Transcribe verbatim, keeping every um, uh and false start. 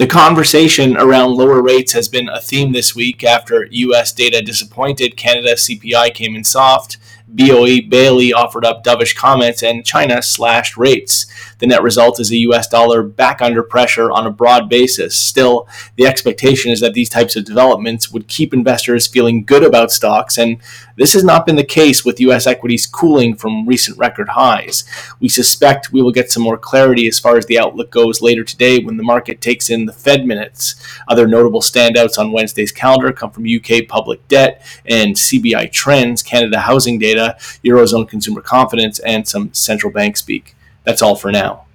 The conversation around lower rates has been a theme this week after U S data disappointed, Canada C P I came in soft, B O E Bailey offered up dovish comments, and China slashed rates. The net result is a U S dollar back under pressure on a broad basis. Still, the expectation is that these types of developments would keep investors feeling good about stocks, and this has not been the case with U S equities cooling from recent record highs. We suspect we will get some more clarity as far as the outlook goes later today when the market takes in the Fed minutes. Other notable standouts on Wednesday's calendar come from U K public debt and C B I trends, Canada housing data, Eurozone consumer confidence, and some central bank speak. That's all for now.